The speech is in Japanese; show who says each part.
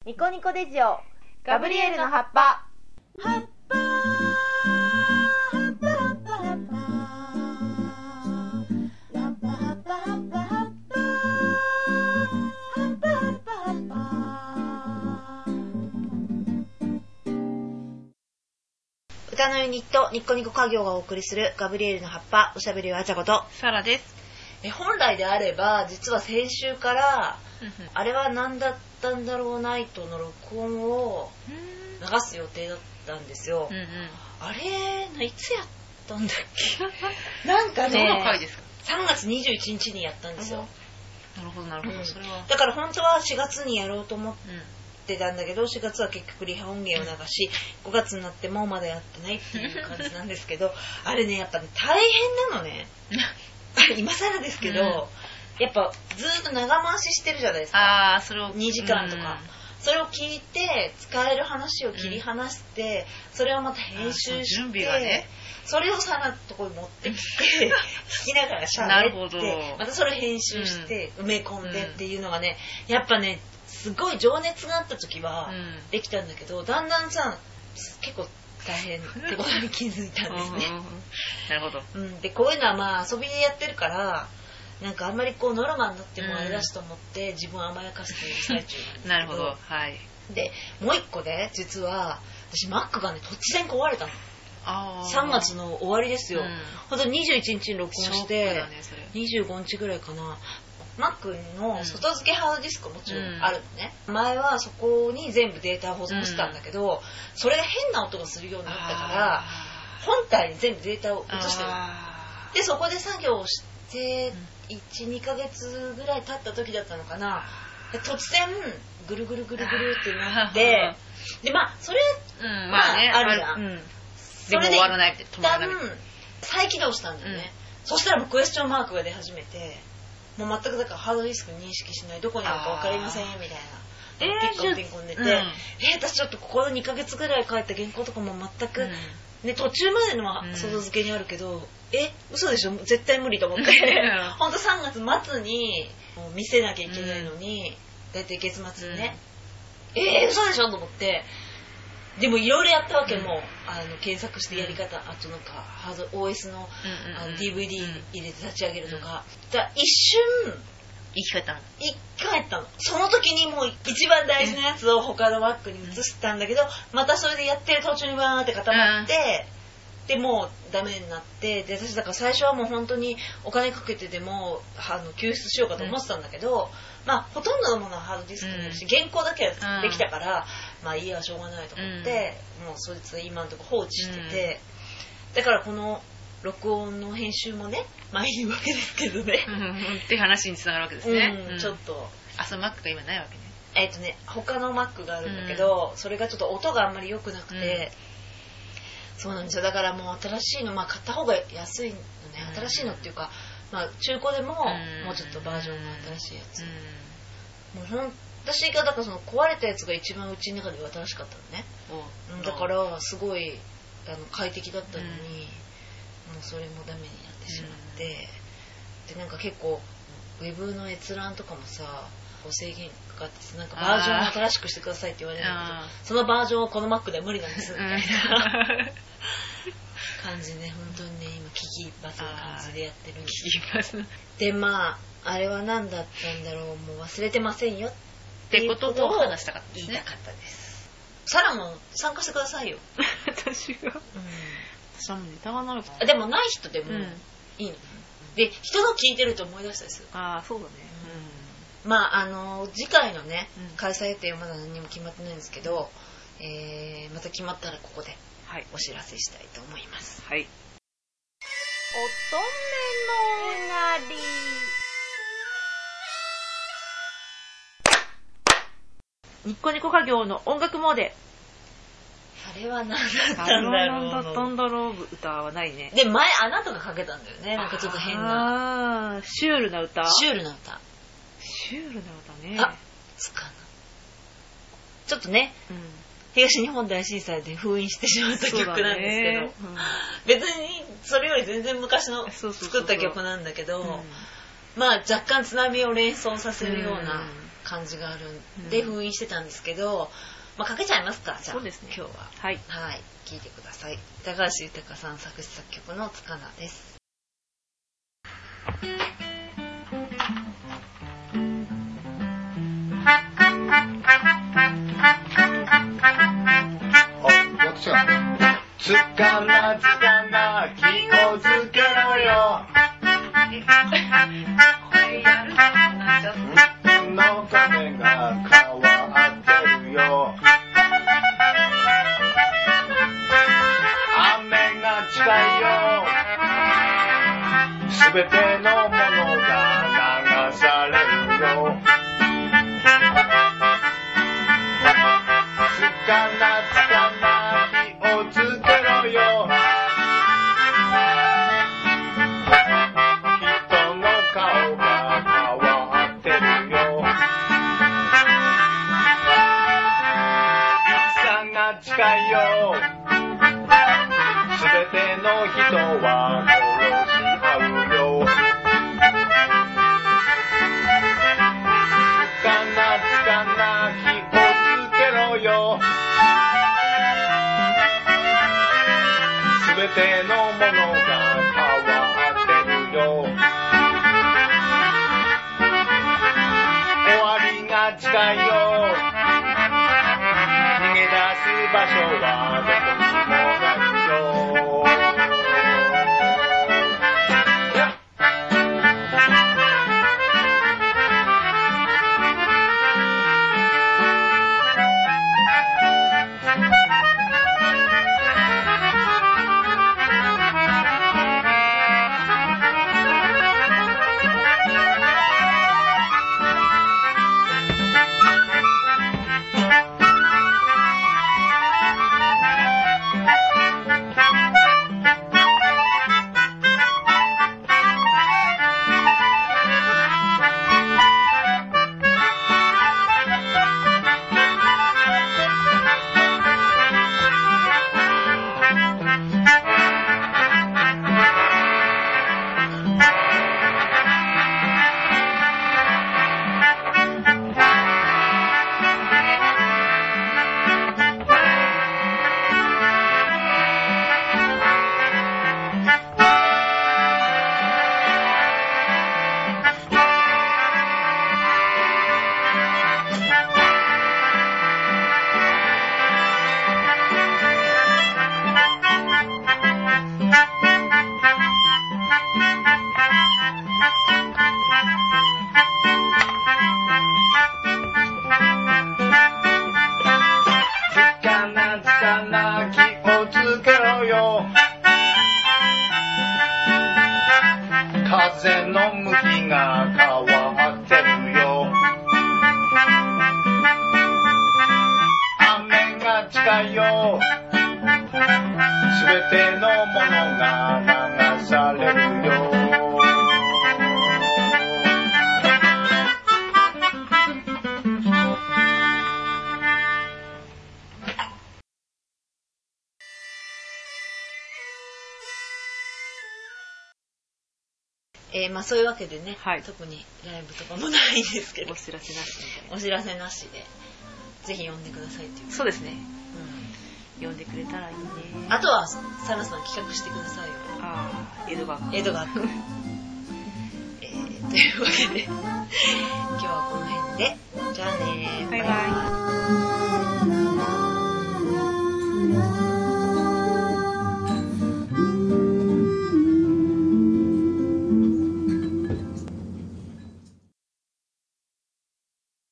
Speaker 1: ニコニコデジオガブリエルの葉っぱ。
Speaker 2: 葉っぱ葉っぱ葉っぱ葉っぱ葉っぱ葉っぱ葉っぱ葉っぱ葉っぱ葉っぱ葉っぱ。
Speaker 3: 歌のユニットニッコニコ家業がお送りするガブリエルの葉っぱ、おしゃべりはあちゃこと
Speaker 4: サラです。
Speaker 3: 本来であれば実は先週からあれは何だったんだろうナイトの録音を流す予定だったんですよ、あれいつやったんだっけなんかね、
Speaker 4: どの回ですか
Speaker 3: 3月21日にやったんですよ。
Speaker 4: なるほどなるほど、それは
Speaker 3: だから本当は4月にやろうと思ってたんだけど、4月は結局リハ音源を流し、5月になってもまだやってないっていう感じなんですけどあれねやっぱね大変なのね今更ですけど、やっぱずっと長回ししてるじゃないですか。
Speaker 4: それを
Speaker 3: 2時間とか、それを聞いて使える話を切り離して、それをまた編集して、
Speaker 4: 準備がね、
Speaker 3: それをさらのところに持ってきて聞きながら喋ってまたそれを編集して埋め込んでっていうのがね、やっぱねすごい情熱があった時はできたんだけど、だんだんさ結構大変ってことに気づいたんですね
Speaker 4: なるほど、
Speaker 3: でこういうのはまあ遊びでやってるからなんかあんまりこうノルマになってもあれだしと思って自分を甘やかしている最中なんですけど
Speaker 4: なるほど、はい。
Speaker 3: でもう一個ね、実は私マックがね突然壊れたの。3月の終わりですよ、本当に21日に録音して、25日ぐらいかな。マックの外付けハードディスクもちろんあるのね、前はそこに全部データを保存してたんだけど、それが変な音がするようになったから本体に全部データを移してる。でそこで作業をして1,2 ヶ月ぐらい経った時だったのかな、突然ぐるぐるぐるぐるってなってでまあそれ、まあね、あるじゃん、それで一旦再起動したんだよね、そしたらもうクエスチョンマークが出始めて、もう全くだからハードディスク認識しない、どこにあるか分かりませんみたいなピッコンでて、私ちょっとここの2ヶ月ぐらい書いた原稿とかも全く、ね、途中までのは外付けにあるけど、嘘でしょ絶対無理と思ってほんと3月末に見せなきゃいけないのに、だいたい月末にね、嘘でしょと思って、でもいろいろやったわけも、検索してやり方、あとなんかハード OS の、DVD 入れて立ち上げるとか、だから一瞬
Speaker 4: 生き返
Speaker 3: ったの。その時にもう一番大事なやつを他の Mac に移したんだけど、またそれでやってる途中にバーって固まって、でもうダメになって、で私だから最初はもう本当にお金かけてでも救出しようかと思ってたんだけど、まあほとんどのものはハードディスクになるし、原稿だけはできたから、まあいいやしょうがないと思って、もうそいつは今のところ放置してて、だからこの録音の編集もね、まあいいわけですけどね、
Speaker 4: って話につながるわけですね、
Speaker 3: ちょっと
Speaker 4: その Mac が今ないわけね。
Speaker 3: 他の Mac があるんだけど、それがちょっと音があんまり良くなくて、そうなんですよ。だからもう新しいの、まあ買った方が安いのね、新しいのっていうか、まあ中古でももうちょっとバージョンの新しいやつ、もう私がだからその壊れたやつが一番うちの中では新しかったのね、だからすごい快適だったのに、もうそれもダメになってしまって、でなんか結構ウェブの閲覧とかもさ制限かかってなんかバージョンを新しくしてくださいって言われるんだけど、そのバージョンはこの Mac では無理なんですみたいな感じで、本当にね今危機一髪な感じでやってるんですで、まああれは何だったんだろう、もう忘れてませんよっていうことを
Speaker 4: 話したかったですね。
Speaker 3: 言いたかったです。サラも参加してくださいよ
Speaker 4: 私はもうネタがなるかな。
Speaker 3: でもない人でもいいの、で人の聞いてると思い出したりする。
Speaker 4: そうだね、
Speaker 3: まあ次回のね、開催予定はまだ何も決まってないんですけど、また決まったらここでお知らせしたいと思います。
Speaker 1: 乙女のなり。
Speaker 4: ニッコニコ家業の音楽モーデ。
Speaker 3: あれは何だったんだろう。
Speaker 4: 何だったんだろう歌はないね。
Speaker 3: で前あなたがかけたんだよね、なんかちょっと変な
Speaker 4: シュールな歌。
Speaker 3: シュールな歌ね。つかなちょっとね、東日本大震災で封印してしまった曲なんですけど、別にそれより全然昔の作った曲なんだけど、まあ若干津波を連想させるような感じがあるんで封印してたんですけど、まあ、かけちゃいますか。じゃあ
Speaker 4: そうですね、
Speaker 3: 今日は
Speaker 4: はい、
Speaker 3: はい、聴いてください。高橋豊さん作詞作曲のつかなです。
Speaker 5: つかなつかな気をつけろよ。
Speaker 3: これやるな、ちょっと
Speaker 5: の風が変わってるよ。雨が近いよ。すべてのものが流されるよ。つかなつかな気をつけろよ。人の顔が変わってるよ。戦が近いよ。すべての人は殺し合うよ。つかなつかな気をつけろよ。すべてのものが変わってるよ。終わりが近いよ。逃げ出す場所はどこにもないよ。風の向きが変わってるよ。雨が近いよ。すべてのものが流されるよ。
Speaker 3: まあそういうわけでね、
Speaker 4: はい、
Speaker 3: 特にライブとかもないんですけど、
Speaker 4: お知らせなしで、
Speaker 3: お知らせなしでぜひ呼んでくださいっていう。
Speaker 4: そうですね、呼んでくれたらいいね。
Speaker 3: あとはサラさん企画してくださいよ。
Speaker 4: ああ、江戸川区
Speaker 3: というわけで今日はこの辺で、じゃあねー、
Speaker 4: バイバイ。